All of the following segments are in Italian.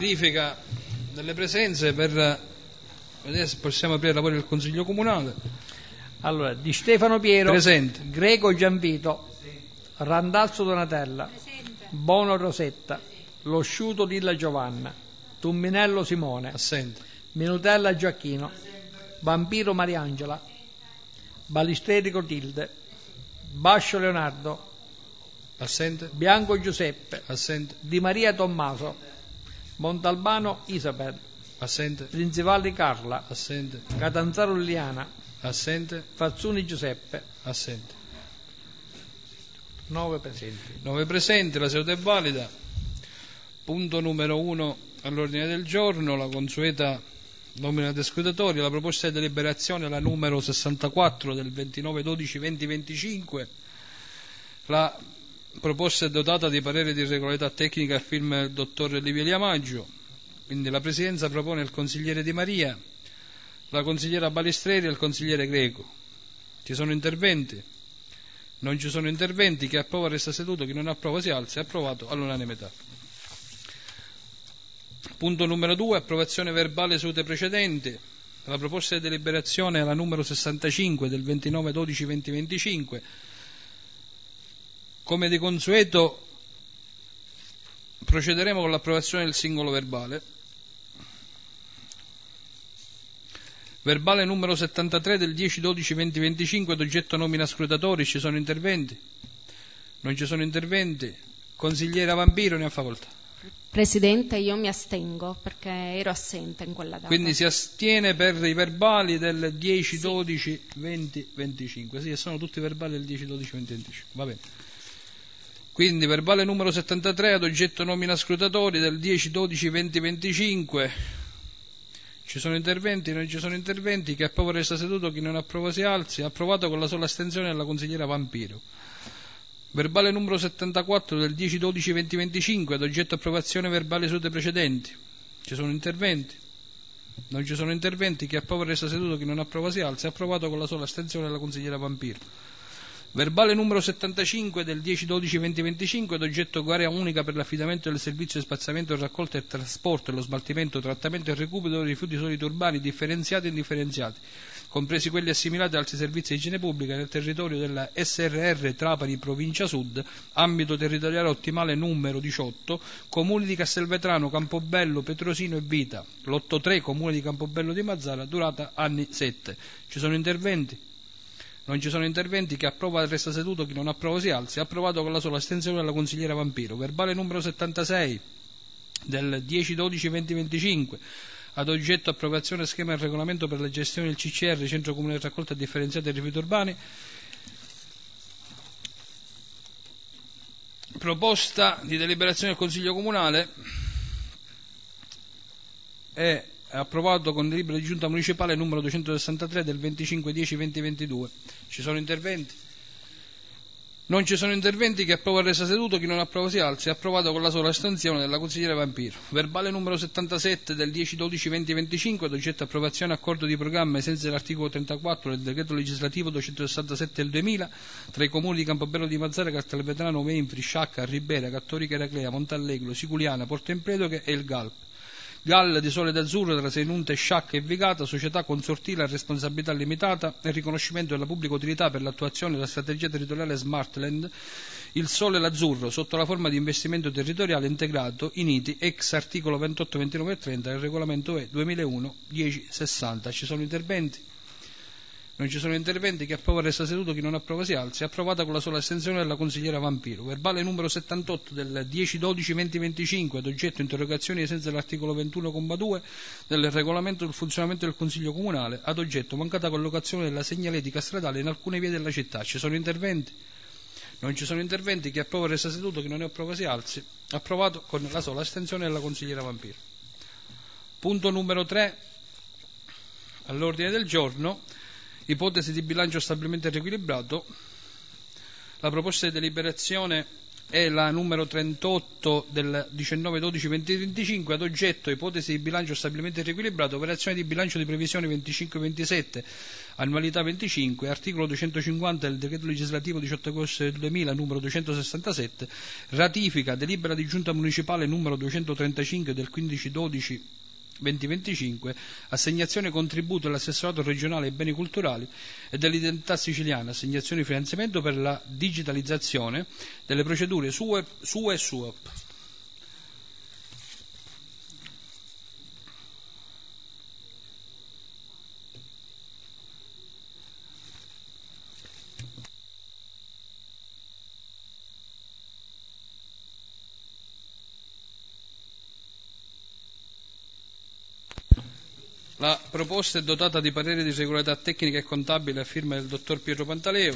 Verifica delle presenze per vedere se possiamo aprire i lavori del Consiglio Comunale. Allora, Di Stefano Piero, presente. Greco Gianvito, Randazzo Donatella, Presente. Bono Rosetta, Lo Sciuto Lilla Giovanna, Tumminello Simone, Assente. Minutella Gioacchino, Vampiro Mariangela, Balistreri Clotilde, Bascio Leonardo, Assente. Bianco Giuseppe, Assente. Di Maria Tommaso, Montalbano Isabel, Assente. Principali Carla, Assente. Catanzaro Liliana, Assente. Fazzuni Giuseppe. Assente. 9 presenti. 9 presenti, la seduta è valida. Punto numero 1 all'ordine del giorno, la consueta nomina dei scrutatori, la proposta di deliberazione, la numero 64 del 29/12/2025. La proposta è dotata di parere di regolarità tecnica a firma del dottor Livia Maggio. Quindi la Presidenza propone il consigliere Di Maria, la consigliera Balistreri e il consigliere Greco. Ci sono interventi? Non ci sono interventi. Chi approva resta seduto, chi non approva si alza. È approvato all'unanimità. Punto numero 2, approvazione verbale sedute precedenti. La proposta di deliberazione è la numero 65 del 29/12/2025. Come di consueto procederemo con l'approvazione del singolo verbale. Verbale numero 73 del 10/12/2025 d'oggetto nomina scrutatori. Ci sono interventi? Non ci sono interventi. Consigliera Vampiro, ne ha facoltà. Presidente, io mi astengo perché ero assente in quella data. Quindi si astiene per i verbali del 10/12/2025. Sì, sono tutti verbali del 10/12/2025. Va bene. Quindi verbale numero 73 ad oggetto nomina scrutatori del 10/12/2025. Ci sono interventi? Non ci sono interventi. Chi approva resta seduto, chi non approva si alzi. Approvato con la sola astensione della consigliera Vampiro. Verbale numero 74 del 10/12/2025 ad oggetto approvazione verbale sedute precedenti. Ci sono interventi? Non ci sono interventi. Chi approva resta seduto, chi non approva si alza. Approvato con la sola astensione della consigliera Vampiro. Verbale numero 75 del 10/12/2025 ad oggetto area unica per l'affidamento del servizio di spazzamento, raccolta e trasporto e lo smaltimento, trattamento e recupero dei rifiuti solidi urbani differenziati e indifferenziati, compresi quelli assimilati ad altri servizi di igiene pubblica nel territorio della SRR Trapani Provincia Sud, ambito territoriale ottimale numero 18, comuni di Castelvetrano, Campobello, Petrosino e Vita, l'83 comune di Campobello di Mazzara, durata anni 7. Ci sono interventi? Non ci sono interventi. Chi approva resta seduto, chi non approva si alzi. Approvato con la sola astensione della consigliera Vampiro. Verbale numero 76 del 10/12/2025 ad oggetto approvazione schema e regolamento per la gestione del CCR, Centro Comune di Raccolta Differenziata dei Rifiuti Urbani. Proposta di deliberazione del Consiglio Comunale è approvato con delibera di giunta municipale numero 263 del 25/10/2022. Ci sono interventi? Non ci sono interventi. Chi approva resta seduto, chi non approva si alzi. Approvato con la sola astensione della consigliera Vampiro. Verbale numero 77 del 10/12/2025 ad oggetto approvazione accordo di programma ai sensi dell'articolo 34 del decreto legislativo 267 del 2000 tra i comuni di Campobello di Mazzara, Castelvetrano, Menfri, Sciacca, Ribera, Cattorica Eraclea, Montallegro, Siculiana, Porto Empedocle e il Galp. Gall di Sole d'Azzurro tra Senunte, Sciacca e Vigata, società consortile a responsabilità limitata e riconoscimento della pubblica utilità per l'attuazione della strategia territoriale Smartland, il Sole l'Azzurro, sotto la forma di investimento territoriale integrato in ITI, ex articolo 28, 29 e 30 del regolamento E 2001-1060. Ci sono interventi? Non ci sono interventi. Chi approva resta seduto, chi non approva si alzi. Approvata con la sola astensione della consigliera Vampiro. Verbale numero 78 del 10/12/2025 ad oggetto interrogazioni ai sensi dell'articolo 21,2 del regolamento sul funzionamento del Consiglio Comunale, ad oggetto mancata collocazione della segnaletica stradale in alcune vie della città. Ci sono interventi? Non ci sono interventi. Chi approva resta seduto, chi non ne approva si alzi. Approvato con la sola astensione della consigliera Vampiro. Punto numero 3 all'ordine del giorno. Ipotesi di bilancio stabilmente riequilibrato. La proposta di deliberazione è la numero 38 del 19/12/2025, ad oggetto ipotesi di bilancio stabilimento riequilibrato, operazione di bilancio di previsione 25-27, annualità 25, articolo 250 del decreto legislativo 18 agosto del 2000 numero 267, ratifica delibera di giunta municipale numero 235 del 15/12/2025, assegnazione contributo dell'assessorato regionale ai beni culturali e dell'identità siciliana, assegnazione di finanziamento per la digitalizzazione delle procedure SUE e SUAP. La proposta è dotata di parere di regolarità tecnica e contabile a firma del dottor Pietro Pantaleo.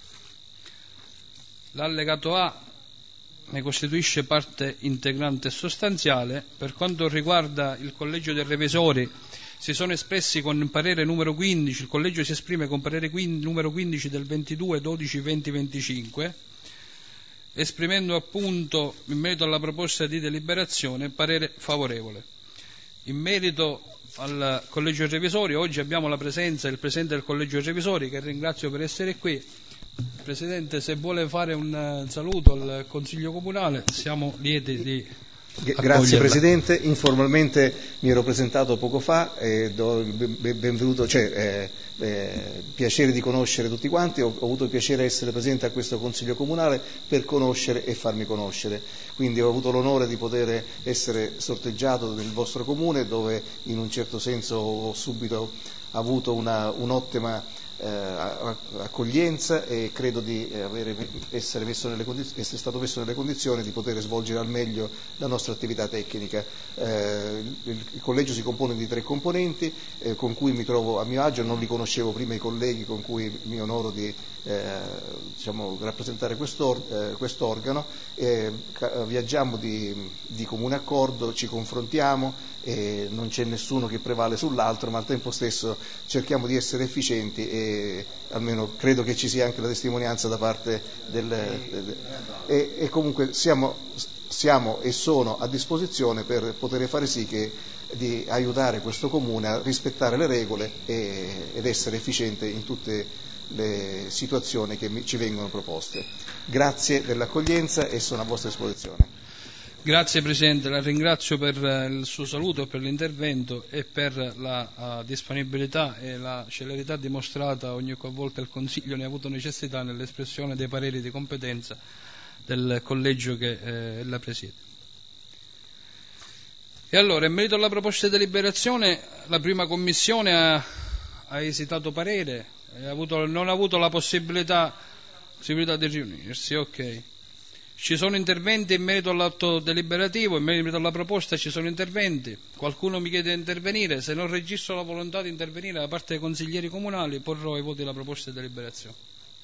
L'allegato A ne costituisce parte integrante e sostanziale. Per quanto riguarda il collegio dei revisori, si sono espressi con parere numero 15, il collegio si esprime con parere numero 15 del 22/12/2025, esprimendo appunto in merito alla proposta di deliberazione parere favorevole. In merito al collegio dei revisori, oggi abbiamo la presenza del presidente del collegio dei revisori, che ringrazio per essere qui. Presidente, se vuole fare un saluto al Consiglio Comunale, siamo lieti di Grazie Presidente, informalmente mi ero presentato poco fa e do il benvenuto, piacere di conoscere tutti quanti, ho avuto il piacere di essere presente a questo Consiglio Comunale per conoscere e farmi conoscere, quindi ho avuto l'onore di poter essere sorteggiato nel vostro comune, dove in un certo senso ho subito avuto un'ottima accoglienza e credo di essere stato messo nelle condizioni di poter svolgere al meglio la nostra attività tecnica. Il collegio si compone di 3 componenti con cui mi trovo a mio agio, non li conoscevo prima i colleghi con cui mi onoro di rappresentare quest'organo, viaggiamo di comune accordo, ci confrontiamo e non c'è nessuno che prevale sull'altro, ma al tempo stesso cerchiamo di essere efficienti e almeno credo che ci sia anche la testimonianza da parte e comunque siamo e sono a disposizione per poter fare sì di aiutare questo comune a rispettare le regole ed essere efficiente in tutte le situazioni che ci vengono proposte. Grazie dell'accoglienza e sono a vostra disposizione. Grazie Presidente, la ringrazio per il suo saluto, per l'intervento e per la disponibilità e la celerità dimostrata ogni qualvolta il Consiglio ne ha avuto necessità nell'espressione dei pareri di competenza del collegio che la presiede. E allora, in merito alla proposta di deliberazione, la prima commissione ha esitato parere, non ha avuto la possibilità di riunirsi, ok. Ci sono interventi in merito all'atto deliberativo, in merito alla proposta ci sono interventi. Qualcuno mi chiede di intervenire, se non registro la volontà di intervenire da parte dei consiglieri comunali porrò ai voti la proposta di deliberazione.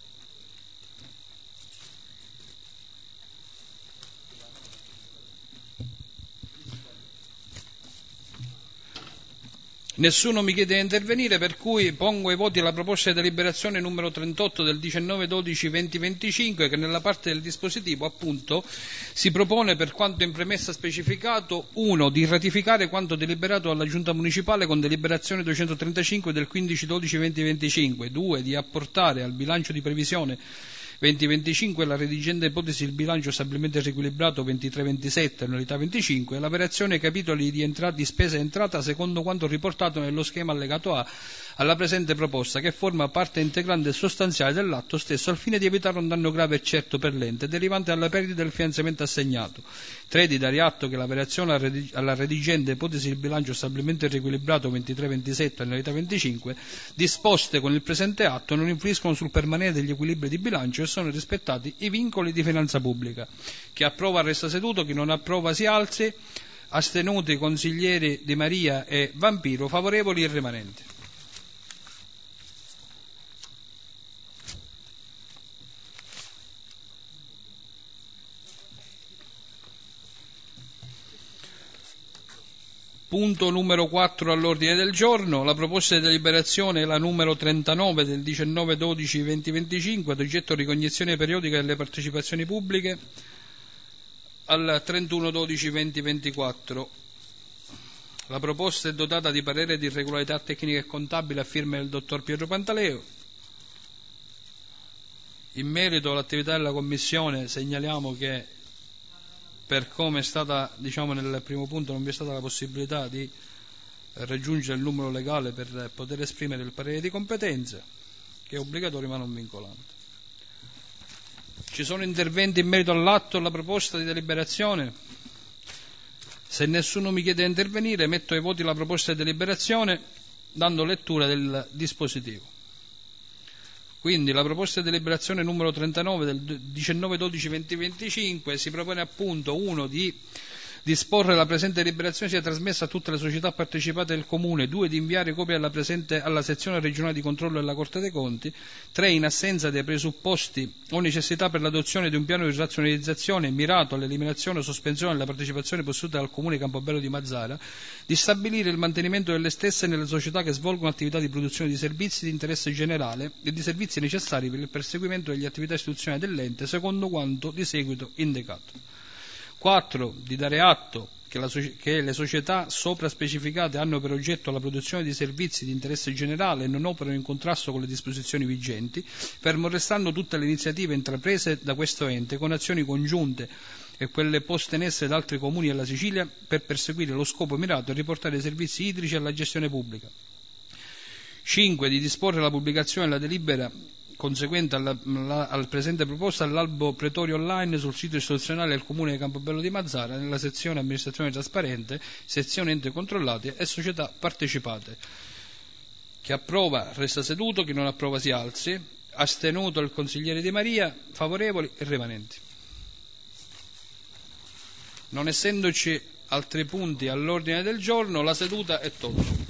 Nessuno mi chiede di intervenire, per cui pongo ai voti la proposta di deliberazione numero 38 del 19/12/2025, che nella parte del dispositivo appunto si propone, per quanto in premessa specificato, 1. Di ratificare quanto deliberato dalla Giunta Municipale con deliberazione 235 del 15/12/2025, 2. Di apportare al bilancio di previsione 2025 la redigenda ipotesi il bilancio stabilmente riequilibrato 23-27 annualità 25 la variazione ai capitoli di spesa e entrata secondo quanto riportato nello schema allegato A alla presente proposta, che forma parte integrante e sostanziale dell'atto stesso al fine di evitare un danno grave e certo per l'ente derivante dalla perdita del finanziamento assegnato. 3. Di dare atto che la variazione alla redigente ipotesi del bilancio stabilmente riequilibrato 23-27 annualità 25 disposte con il presente atto non influiscono sul permanere degli equilibri di bilancio e sono rispettati i vincoli di finanza pubblica. Chi approva resta seduto, chi non approva si alzi. Astenuti i consiglieri Di Maria e Vampiro, favorevoli e rimanenti. Punto numero 4 all'ordine del giorno, la proposta di deliberazione è la numero 39 del 19/12/2025, ad oggetto ricognizione periodica delle partecipazioni pubbliche. al 31/12/2024. La proposta è dotata di parere di irregolarità tecnica e contabile a firma del dottor Pietro Pantaleo. In merito all'attività della Commissione segnaliamo che per come è stata, nel primo punto non vi è stata la possibilità di raggiungere il numero legale per poter esprimere il parere di competenza, che è obbligatorio ma non vincolante. Ci sono interventi in merito all'atto, alla proposta di deliberazione? Se nessuno mi chiede di intervenire, metto ai voti la proposta di deliberazione dando lettura del dispositivo. Quindi la proposta di deliberazione numero 39 del 19/12/2025 si propone appunto 1 di disporre la presente deliberazione sia trasmessa a tutte le società partecipate del Comune, 2 di inviare copia alla sezione regionale di controllo della Corte dei Conti, 3 in assenza dei presupposti o necessità per l'adozione di un piano di razionalizzazione mirato all'eliminazione o sospensione della partecipazione posseduta dal Comune Campobello di Mazara, di stabilire il mantenimento delle stesse nelle società che svolgono attività di produzione di servizi di interesse generale e di servizi necessari per il perseguimento delle attività istituzionali dell'ente secondo quanto di seguito indicato. 4. Di dare atto che le società sopra specificate hanno per oggetto la produzione di servizi di interesse generale e non operano in contrasto con le disposizioni vigenti, fermo restando tutte le iniziative intraprese da questo ente con azioni congiunte e quelle poste in essere da altri comuni della Sicilia per perseguire lo scopo mirato e riportare i servizi idrici alla gestione pubblica. 5. Di disporre la pubblicazione della delibera conseguente al presente proposta all'albo pretorio online sul sito istituzionale del Comune di Campobello di Mazara nella sezione amministrazione trasparente, sezione ente controllati e società partecipate. Chi approva resta seduto, chi non approva si alzi. Astenuto il consigliere Di Maria, favorevoli e rimanenti. Non essendoci altri punti all'ordine del giorno, la seduta è tolta.